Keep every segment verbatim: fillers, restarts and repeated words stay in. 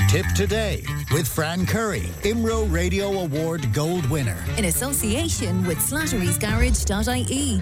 Tip Today with Fran Curry, IMRO Radio Award Gold winner. In association with slattery's garage dot I E.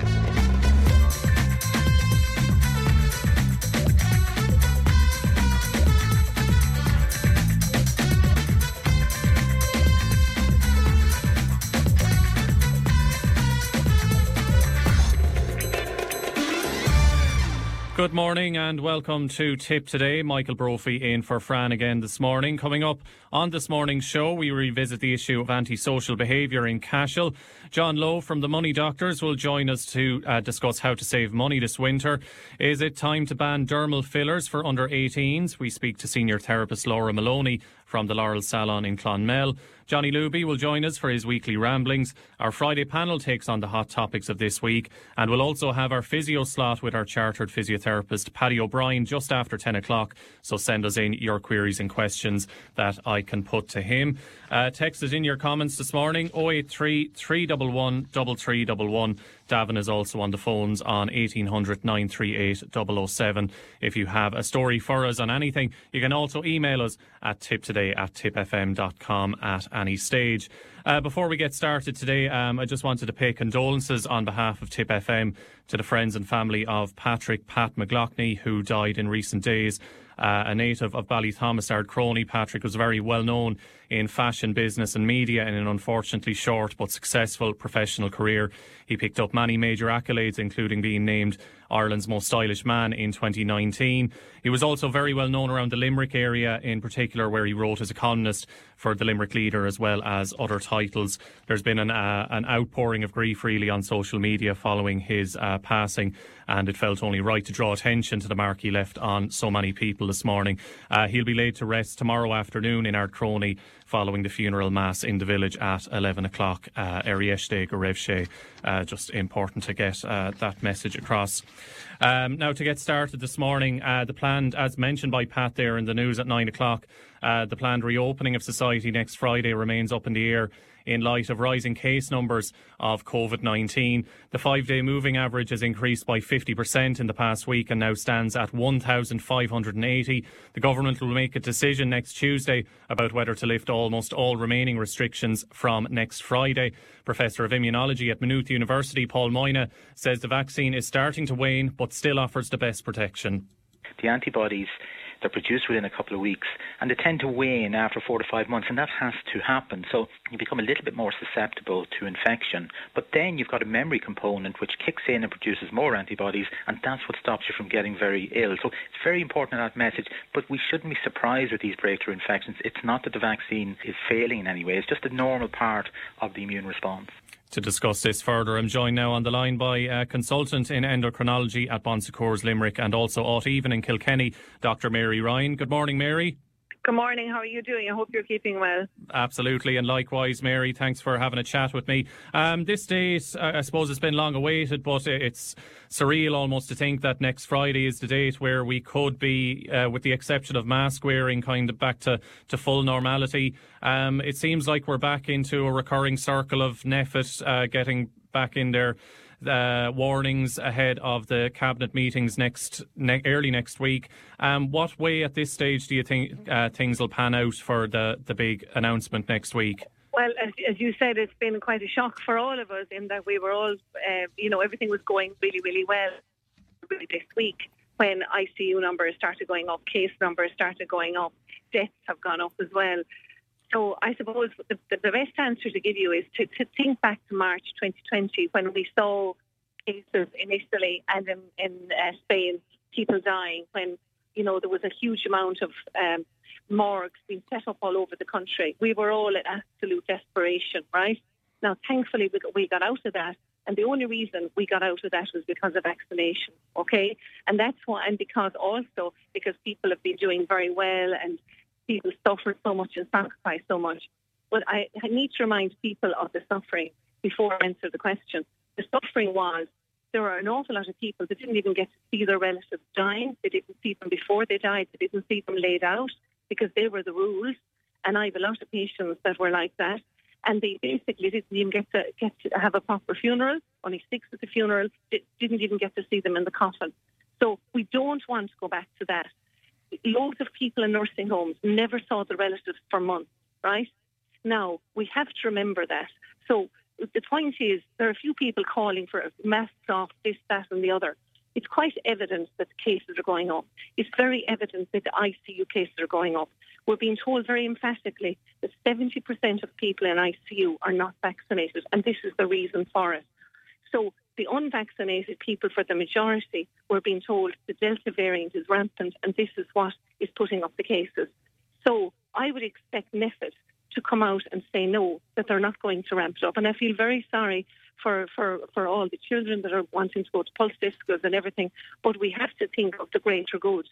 Good morning and welcome to Tip Today. Michael Brophy in for Fran again this morning. Coming up on this morning's show, we revisit the issue of antisocial behaviour in Cashel. John Lowe from the Money Doctors will join us to uh, discuss how to save money this winter. Is it time to ban dermal fillers for under eighteens? We speak to senior therapist Laura Maloney from the Laurel Salon in Clonmel. Johnny Luby will join us for his weekly ramblings. Our Friday panel takes on the hot topics of this week, and we'll also have our physio slot with our chartered physiotherapist Paddy O'Brien just after ten o'clock. So send us in your queries and questions that I can put to him. Uh, text us in your comments this morning, oh eight three, three one one, three three one one. Davin is also on the phones on eighteen hundred, nine three eight, double oh seven. If you have a story for us on anything, you can also email us at tiptoday at tipfm dot com at any stage. Uh, before we get started today, um, I just wanted to pay condolences on behalf of Tip F M to the friends and family of Patrick Pat McLaughlin, who died in recent days. Uh, a native of Ballythomas, Ardcroney, Patrick was very well known in fashion, business and media in an unfortunately short but successful professional career. He picked up many major accolades, including being named Ireland's most stylish man in twenty nineteen. He was also very well known around the Limerick area, in particular where he wrote as a columnist for the Limerick Leader as well as other titles. There's been an, uh, an outpouring of grief really on social media following his uh, passing, and it felt only right to draw attention to the mark he left on so many people this morning. Uh, he'll be laid to rest tomorrow afternoon in Ardcroney following the funeral mass in the village at eleven o'clock. Uh, Erieshte Gorevshe. Uh, just important to get uh, that message across. Um, now, to get started this morning, uh, the planned, as mentioned by Pat there in the news at nine o'clock, uh, the planned reopening of society next Friday remains up in the air in light of rising case numbers of COVID nineteen. The five-day moving average has increased by fifty percent in the past week and now stands at one thousand five hundred eighty. The government will make a decision next Tuesday about whether to lift almost all remaining restrictions from next Friday. Professor of Immunology at Maynooth University, Paul Moyna, says the vaccine is starting to wane but still offers the best protection. The antibodies, they're produced within a couple of weeks and they tend to wane after four to five months, and that has to happen. So you become a little bit more susceptible to infection. But then you've got a memory component which kicks in and produces more antibodies, and that's what stops you from getting very ill. So it's very important that message, but we shouldn't be surprised with these breakthrough infections. It's not that the vaccine is failing in any way. It's just a normal part of the immune response. To discuss this further, I'm joined now on the line by a consultant in endocrinology at Bon Secours Limerick and also Aut Even in Kilkenny, Doctor Mary Ryan. Good morning, Mary. Good morning. How are you doing? I hope you're keeping well. Absolutely, and likewise, Mary. Thanks for having a chat with me. Um, this date, I suppose it's been long awaited, but it's surreal almost to think that next Friday is the date where we could be, uh, with the exception of mask wearing, kind of back to, to full normality. Um, it seems like we're back into a recurring circle of NPHET uh, getting back in there. Uh, warnings ahead of the cabinet meetings next ne- early next week. Um, what way at this stage do you think uh, things will pan out for the, the big announcement next week? Well, as, as you said, it's been quite a shock for all of us in that we were all, uh, you know, everything was going really, really well really this week when I C U numbers started going up, case numbers started going up, deaths have gone up as well. So I suppose the, the best answer to give you is to, to think back to March twenty twenty when we saw cases in Italy and in, in uh, Spain, people dying, when, you know, there was a huge amount of um, morgues being set up all over the country. We were all in absolute desperation, right? Now, thankfully, we got, we got out of that. And the only reason we got out of that was because of vaccination, okay? And that's why, and because also, because people have been doing very well and people suffered so much and sacrificed so much. But I, I need to remind people of the suffering before I answer the question. The suffering was there were an awful lot of people that didn't even get to see their relatives dying. They didn't see them before they died. They didn't see them laid out because they were the rules. And I have a lot of patients that were like that. And they basically didn't even get to, get to have a proper funeral. Only six at the funeral didn't even get to see them in the coffin. So we don't want to go back to that. loads of people in nursing homes never saw the relatives for months, right? Now, we have to remember that. So the point is, there are a few people calling for masks off, this, that and the other. It's quite evident that the cases are going up. It's very evident that the I C U cases are going up. We're being told very emphatically that seventy percent of people in I C U are not vaccinated, and this is the reason for it. So the unvaccinated people, for the majority, we're being told the Delta variant is rampant, and this is what is putting up the cases. So I would expect Method to come out and say no, that they're not going to ramp it up. And I feel very sorry for, for, for all the children that are wanting to go to pulse schools and everything, but we have to think of the greater good.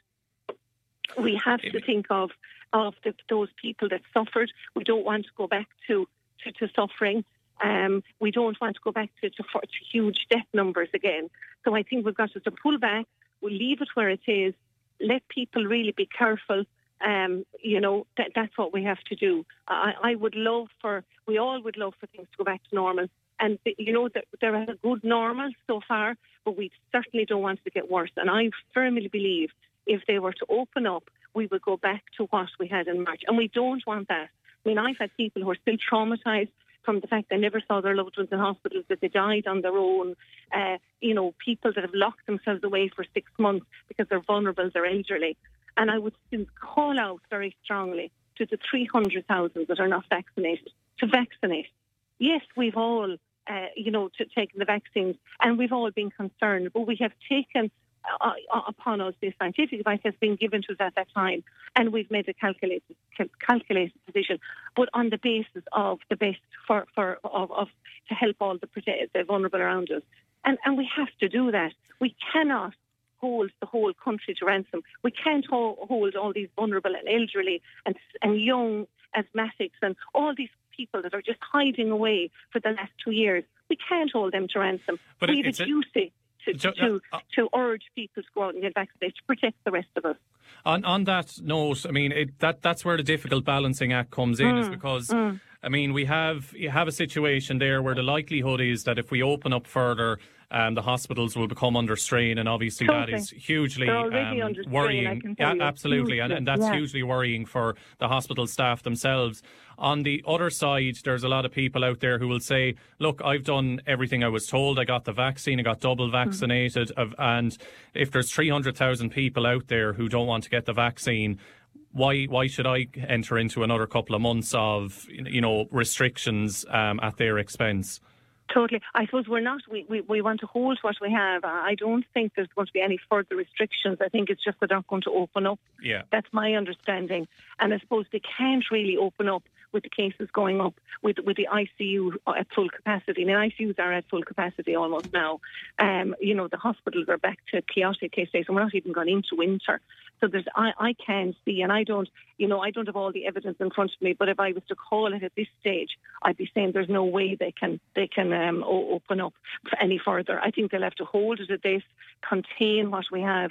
We have to think of of the, those people that suffered. We don't want to go back to, to, to suffering. Um, we don't want to go back to, to, to huge death numbers again. So I think we've got to, to pull back. We'll leave it where it is. Let people really be careful. Um, you know, that, that's what we have to do. I, I would love for, we all would love for things to go back to normal. And, you know, they're at a good normal so far, but we certainly don't want it to get worse. And I firmly believe if they were to open up, we would go back to what we had in March. And we don't want that. I mean, I've had people who are still traumatised from the fact they never saw their loved ones in hospitals, that they died on their own. Uh, you know, people that have locked themselves away for six months because they're vulnerable, they're elderly. And I would still call out very strongly to the three hundred thousand that are not vaccinated to vaccinate. Yes, we've all, uh, you know, to taken the vaccines, and we've all been concerned, but we have taken uh, upon us the scientific advice has been given to us at that time, and we've made a calculated calculated decision, but on the basis of the best for for of, of to help all the the vulnerable around us, and and we have to do that. We cannot hold the whole country to ransom. We can't ho- hold all these vulnerable and elderly and and young asthmatics and all these people that are just hiding away for the last two years. We can't hold them to ransom. But we have it's a duty to, to, to, uh, to urge people to go out and get vaccinated to protect the rest of us. On on that note, I mean, it, that that's where the difficult balancing act comes in, mm, is because, mm. I mean, we have you have a situation there where the likelihood is that if we open up further, um, the hospitals will become under strain, and obviously totally. that is hugely um, worrying. Yeah, absolutely, and, and that's yeah. hugely worrying for the hospital staff themselves. On the other side, there's a lot of people out there who will say, look, I've done everything I was told. I got the vaccine, I got double vaccinated, mm. and if there's three hundred thousand people out there who don't want to get the vaccine, why why should I enter into another couple of months of, you know, restrictions um, at their expense? Totally. I suppose we're not, we, we, we want to hold what we have. I don't think there's going to be any further restrictions. I think it's just that they're not going to open up. Yeah. That's my understanding. And I suppose they can't really open up with the cases going up with with the I C U at full capacity. I mean, I C Us are at full capacity almost now. Um, you know, the hospitals are back to chaotic case days, and we're not even gone into winter. So there's, I, I can't see, and I don't, you know, I don't have all the evidence in front of me. But if I was to call it at this stage, I'd be saying there's no way they can they can um, open up any further. I think they'll have to hold it at this, contain what we have,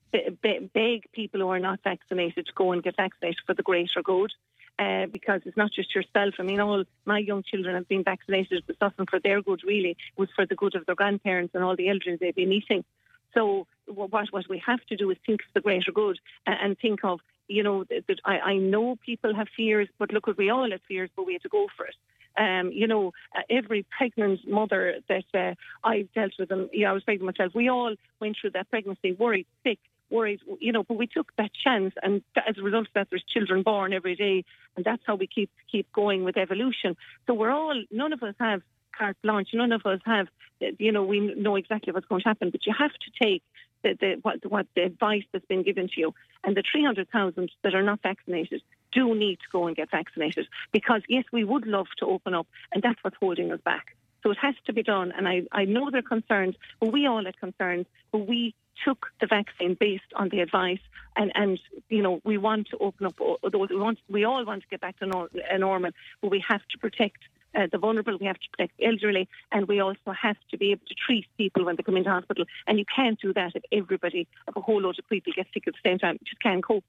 beg people who are not vaccinated to go and get vaccinated for the greater good. Uh, because it's not just yourself. I mean, all my young children have been vaccinated. It wasn't for their good, really. It was for the good of their grandparents and all the elderly they've been meeting. So what what we have to do is think of the greater good and, and think of, you know, that I, I know people have fears, but look, we all have fears, but we have to go for it. Um, you know, uh, every pregnant mother that uh, I've dealt with, and you know, I was pregnant myself, we all went through that pregnancy, worried, sick, worried, you know, but we took that chance, and as a result of that, there's children born every day, and that's how we keep keep going with evolution. So we're all, none of us have carte blanche, none of us have, you know, we know exactly what's going to happen, but you have to take the, the what, what the advice that's been given to you. And the three hundred thousand that are not vaccinated do need to go and get vaccinated, because yes, we would love to open up, and that's what's holding us back. So it has to be done, and I, I know they're concerned, but we all had concerns, but we took the vaccine based on the advice, and, and you know, we want to open up those, we want, we all want to get back to nor- normal, but we have to protect uh, the vulnerable, we have to protect the elderly, and we also have to be able to treat people when they come into hospital, and you can't do that if everybody, if a whole load of people get sick at the same time. You just can't cope.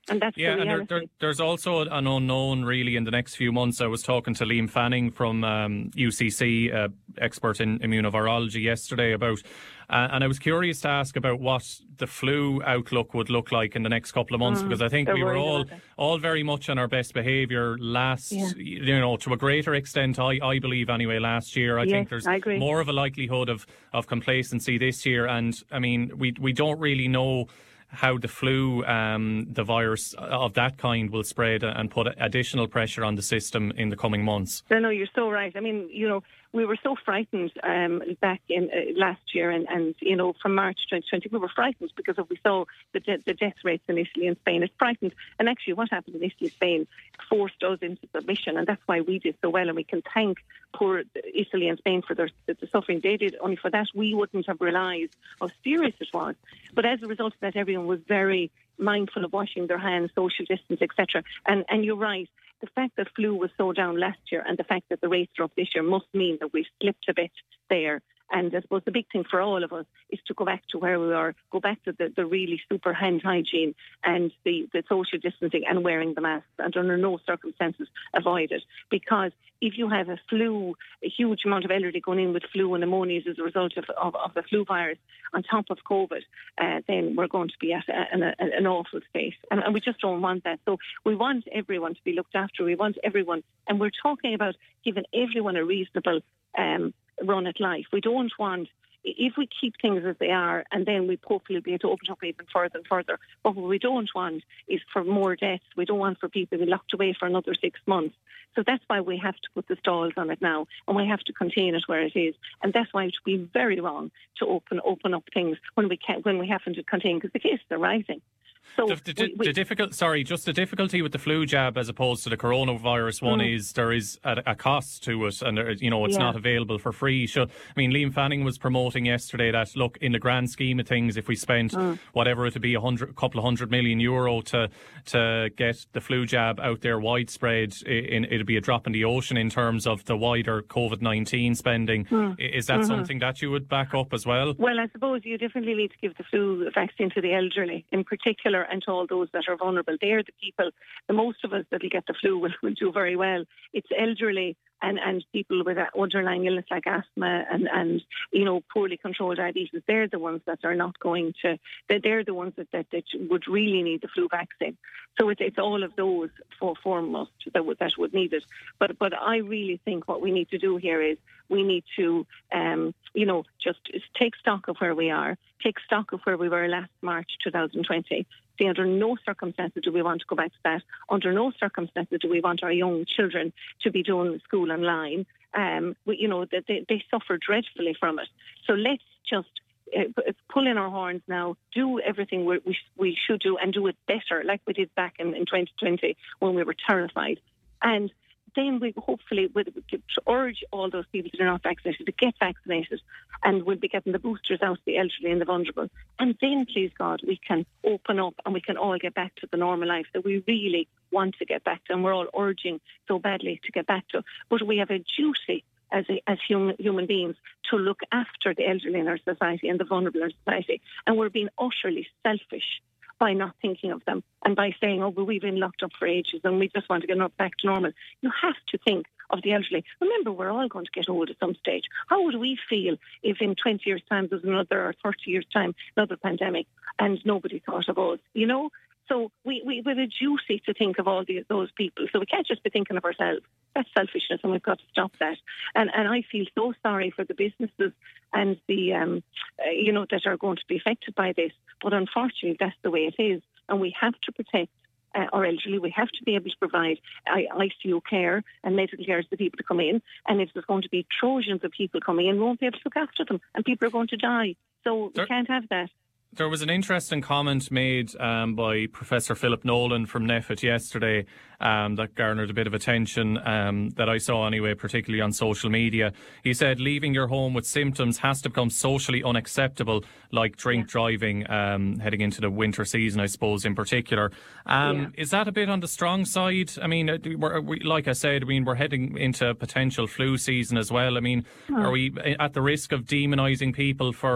And that's yeah, the and reality. there, there, there's also an unknown really in the next few months. I was talking to Liam Fanning from um, U C C, uh, expert in immunovirology, yesterday about, uh, and I was curious to ask about what the flu outlook would look like in the next couple of months, mm, because I think we were all all very much on our best behaviour last, yeah. you know, to a greater extent, I, I believe anyway, last year. I yes, think there's I more of a likelihood of, of complacency this year. And I mean, we we don't really know how the flu, um, the virus of that kind will spread and put additional pressure on the system in the coming months. No, no, you're so right. I mean, you know, we were so frightened um, back in uh, last year and, and, you know, from March twenty twenty, we were frightened because of we saw the, de- the death rates in Italy and Spain. It frightened. And actually what happened in Italy and Spain forced us into submission, and that's why we did so well. And we can thank poor Italy and Spain for their, the suffering they did. Only for that, we wouldn't have realised how serious it was. But as a result of that, everyone was very mindful of washing their hands, social distance, et cetera. And, and you're right. The fact that flu was so down last year and the fact that the rates are up this year must mean that we've slipped a bit there. And I suppose the big thing for all of us is to go back to where we are, go back to the, the really super hand hygiene and the, the social distancing and wearing the masks, and under no circumstances avoid it. Because if you have a flu, a huge amount of elderly going in with flu and pneumonias as a result of, of, of the flu virus on top of COVID, uh, then we're going to be at a, an, a, an awful state. And, and we just don't want that. So we want everyone to be looked after. We want everyone. And we're talking about giving everyone a reasonable um run at life. We don't want, if we keep things as they are and then we hopefully be able to open up even further and further, but what we don't want is for more deaths. We don't want for people to be locked away for another six months. So that's why we have to put the stalls on it now, and we have to contain it where it is. And that's why it would be very wrong to open open up things when we can, when we haven't to contain, because the cases are rising. So the, the, we, we, the difficult, sorry, just the difficulty with the flu jab as opposed to the coronavirus one mm. is there is a, a cost to it, and there, you know it's yeah. not available for free. So, I mean, Liam Fanning was promoting yesterday that look, in the grand scheme of things, if we spent mm. whatever it would be a hundred, a couple of hundred million euro to to get the flu jab out there widespread, in, it'd be a drop in the ocean in terms of the wider COVID nineteen spending. Mm. Is that mm-hmm. something that you would back up as well? Well, I suppose you definitely need to give the flu vaccine to the elderly in particular, and to all those that are vulnerable. They're the people, the most of us that will get the flu will, will do very well. It's elderly and, and people with underlying illness like asthma and, and, you know, poorly controlled diabetes. They're the ones that are not going to, they're the ones that, that, that would really need the flu vaccine. So it's, it's all of those for foremost that would, that would need it. But, but I really think what we need to do here is we need to, um, you know, just take stock of where we are, take stock of where we were last March twenty twenty. See, under no circumstances do we want to go back to that. Under no circumstances do we want our young children to be doing school online. Um, we, you know, they, they suffer dreadfully from it. So let's just uh, pull in our horns now, do everything we, we, we should do, and do it better, like we did back in, in twenty twenty when we were terrified. And then we hopefully would urge all those people that are not vaccinated to get vaccinated, and we'll be getting the boosters out to the elderly and the vulnerable. And then, please God, we can open up and we can all get back to the normal life that we really want to get back to, and we're all urging so badly to get back to. But we have a duty as a, as human, human beings to look after the elderly in our society and the vulnerable in our society. And we're being utterly selfish by not thinking of them and by saying, oh, well, we've been locked up for ages and we just want to get back to normal. You have to think of the elderly. Remember, we're all going to get old at some stage. How would we feel if in twenty years' time there's another, or thirty years' time, another pandemic and nobody thought of us, you know? So we, we, we have a duty to think of all the, those people. So we can't just be thinking of ourselves. That's selfishness, and we've got to stop that. And and I feel so sorry for the businesses and the, um, uh, you know, that are going to be affected by this. But unfortunately, that's the way it is. And we have to protect uh, our elderly. We have to be able to provide I C U care and medical care to the people to come in. And if there's going to be Trojans of people coming in, we won't be able to look after them. And people are going to die. So there- we can't have that. There was an interesting comment made um, by Professor Philip Nolan from NPHET yesterday um, that garnered a bit of attention um, that I saw anyway, particularly on social media. He said leaving your home with symptoms has to become socially unacceptable, like drink yeah. driving, um, heading into the winter season, I suppose, in particular. Um, yeah. Is that a bit on the strong side? I mean, we're, we, like I said, I mean, we're heading into potential flu season as well. I mean, oh. are we at the risk of demonising people for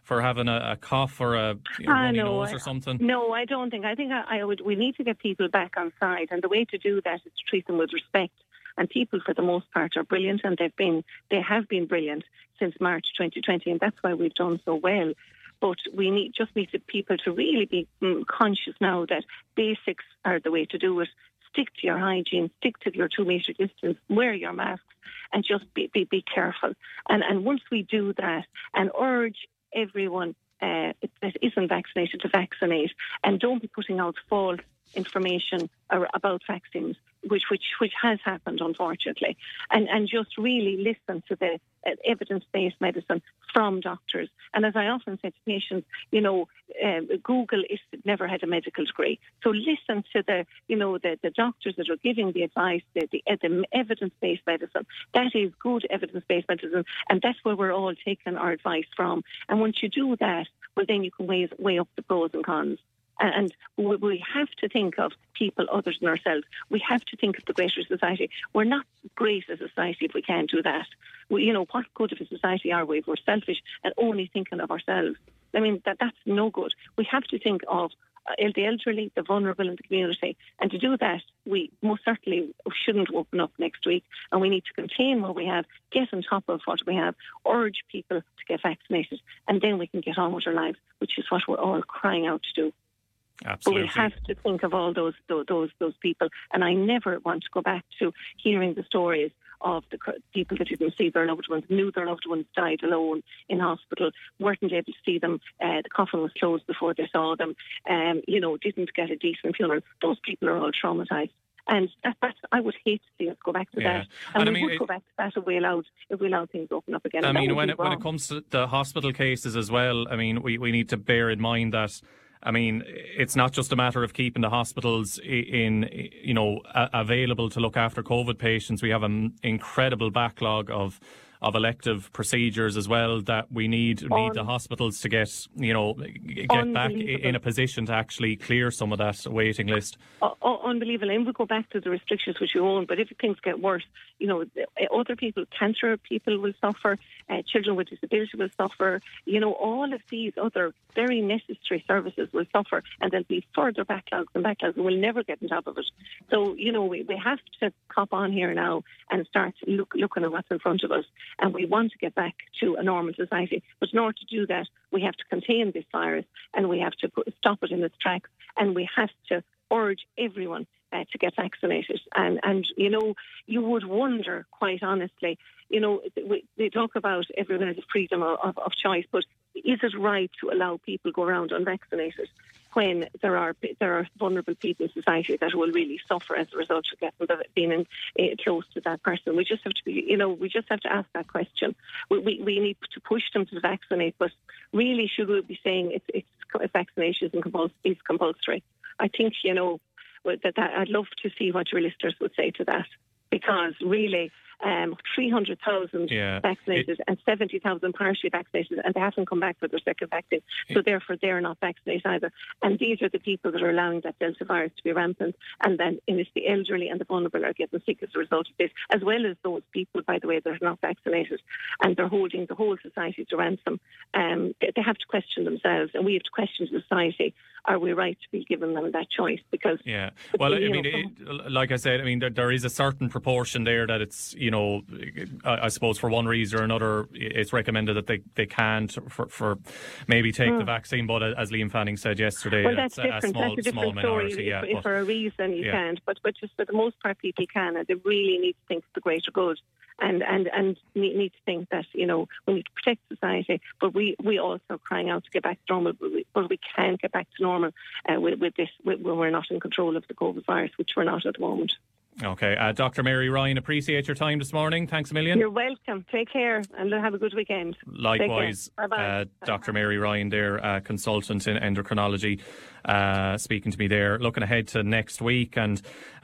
for having a, a cough or a you know, Ah, runny no, nose I- or something? No, I don't think. I think I, I would. We need to get people back on side, and the way to do that is to treat them with respect. And people, for the most part, are brilliant, and they've been, they have been brilliant since March twenty twenty, and that's why we've done so well. But we need just need to, people to really be mm, conscious now that basics are the way to do it. Stick to your hygiene, stick to your two metre distance, wear your masks, and just be be, be careful. And and once we do that, and urge everyone uh, that isn't vaccinated to vaccinate, and don't be putting out false information about vaccines, which which which has happened, unfortunately, and and just really listen to the uh, evidence-based medicine from doctors. And as I often say to patients, you know, uh, Google is never had a medical degree, so listen to the you know the, the doctors that are giving the advice, the, the, the evidence-based medicine. That is good evidence-based medicine, and that's where we're all taking our advice from. And once you do that, well, then you can weigh weigh up the pros and cons. And we have to think of people other than ourselves. We have to think of the greater society. We're not great as a society if we can't do that. We, you know, what good of a society are we if we're selfish and only thinking of ourselves? I mean, that that's no good. We have to think of uh, the elderly, the vulnerable in the community. And to do that, we most certainly shouldn't open up next week. And we need to contain what we have, get on top of what we have, urge people to get vaccinated, and then we can get on with our lives, which is what we're all crying out to do. Absolutely. But we have to think of all those those those people, and I never want to go back to hearing the stories of the people that didn't see their loved ones, knew their loved ones died alone in hospital, weren't able to see them, uh, the coffin was closed before they saw them, um, you know, didn't get a decent funeral. Those people are all traumatised. And that, that's, I would hate to see us go back to Yeah. that. And, And I we mean, would it- go back to that if we allowed, if we allowed things to open up again. I And that mean, would when be it, when it wrong. comes to the hospital cases as well, I mean, we, we need to bear in mind that, I mean, it's not just a matter of keeping the hospitals i- in, you know, a- available to look after COVID patients. We have an incredible backlog of of elective procedures as well that we need need the hospitals to get, you know, get back i- in a position to actually clear some of that waiting list. Oh, oh, unbelievable. And we go back to the restrictions which you own, but if things get worse, you know, other people, cancer people will suffer, uh, children with disability will suffer, you know, all of these other very necessary services will suffer, and there'll be further backlogs and backlogs, and we'll never get on top of it. So, you know, we, we have to cop on here now and start look, looking at what's in front of us, and we want to get back to a normal society. But in order to do that, we have to contain this virus, and we have to put, stop it in its tracks, and we have to urge everyone uh, to get vaccinated. And, and, you know, you would wonder, quite honestly, you know, we, they talk about everyone has a freedom of, of, of choice, but is it right to allow people go around unvaccinated when there are there are vulnerable people in society that will really suffer as a result of getting the, being in, uh, close to that person? We just have to be, you know, we just have to ask that question. We, we, we need to push them to vaccinate, but really, should we be saying it's, it's vaccination is compuls- is compulsory? I think, you know, that, that I'd love to see what your listeners would say to that, because really, um, three hundred thousand Yeah. vaccinated It- and seventy thousand partially vaccinated, and they haven't come back for their second vaccine. So therefore, they're not vaccinated either. And these are the people that are allowing that Delta virus to be rampant. And then and it's the elderly and the vulnerable are getting sick as a result of this, as well as those people, by the way, that are not vaccinated. And they're holding the whole society to ransom. Um, they, they have to question themselves, and we have to question society. Are we right to be giving them that choice? Because Yeah. Well, I you mean, know, it, like I said, I mean, there, there is a certain proportion there that it's, you know, I, I suppose for one reason or another, it's recommended that they, they can't for, for maybe take the vaccine. But as Liam Fanning said yesterday, well, that's it's a, a different. small, that's a small different story. minority. Yeah, if, if but, for a reason you yeah. can't, but but just for the most part, people can, and they really need to think of the greater good. And, and, and need, need to think that, you know, we need to protect society, but we, we also are crying out to get back to normal, but we, but we can't get back to normal uh, with, with this with, when we're not in control of the COVID virus, which we're not at the moment. Okay. Uh, Doctor Mary Ryan, appreciate your time this morning. Thanks a million. You're welcome. Take care and have a good weekend. Likewise, Bye-bye. uh, Doctor Mary Ryan there, uh, consultant in endocrinology, uh, speaking to me there, looking ahead to next week, and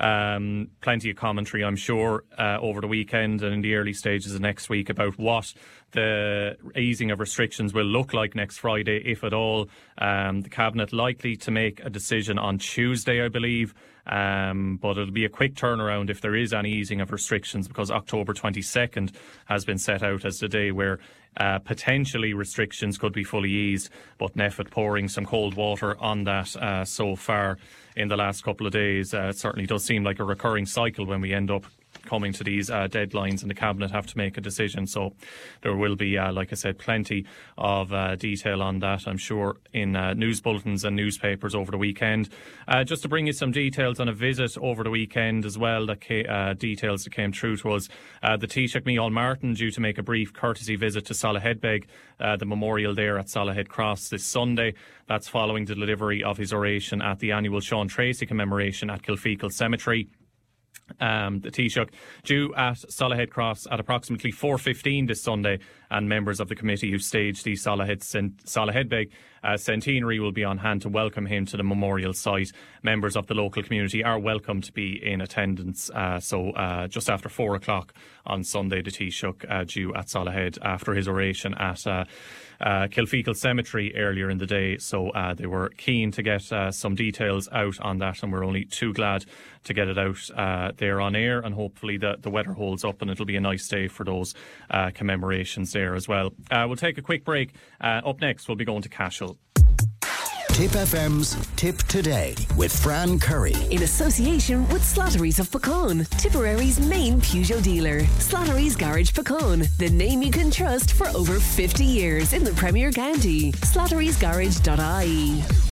um, plenty of commentary, I'm sure, uh, over the weekend and in the early stages of next week about what the easing of restrictions will look like next Friday, if at all. Um, the Cabinet likely to make a decision on Tuesday, I believe. Um, but it'll be a quick turnaround if there is any easing of restrictions, because October twenty-second has been set out as the day where uh, potentially restrictions could be fully eased. But N E F E pouring some cold water on that uh, so far in the last couple of days. Uh, it certainly does seem like a recurring cycle when we end up coming to these uh, deadlines and the Cabinet have to make a decision. So there will be, uh, like I said, plenty of uh, detail on that, I'm sure, in uh, news bulletins and newspapers over the weekend. Uh, just to bring you some details on a visit over the weekend as well, that ca- uh, details that came through to us. Uh, the Taoiseach Micheál Martin due to make a brief courtesy visit to Salaheadbeg, uh, the memorial there at Salahead Cross this Sunday. That's following the delivery of his oration at the annual Sean Tracy commemoration at Kilfeacle Cemetery. Um, the Taoiseach due at Salahead Cross at approximately four fifteen this Sunday, and members of the committee who staged the Salahead Salaheadbeg uh, centenary will be on hand to welcome him to the memorial site. Members of the local community are welcome to be in attendance. Uh, so uh, just after four o'clock on Sunday, the Taoiseach uh, due at Salahead after his oration at uh, uh, Kilfeacle Cemetery earlier in the day. So uh, they were keen to get uh, some details out on that, and we're only too glad to get it out uh, there on air, and hopefully the, the weather holds up and it'll be a nice day for those uh, commemorations there as well. Uh, we'll take a quick break. Uh, up next, we'll be going to Cashel. Tip F M's Tip Today with Fran Curry. In association with Slattery's of Pecan, Tipperary's main Peugeot dealer. Slattery's Garage Pecan, the name you can trust for over fifty years in the Premier County. slatterys garage dot I E.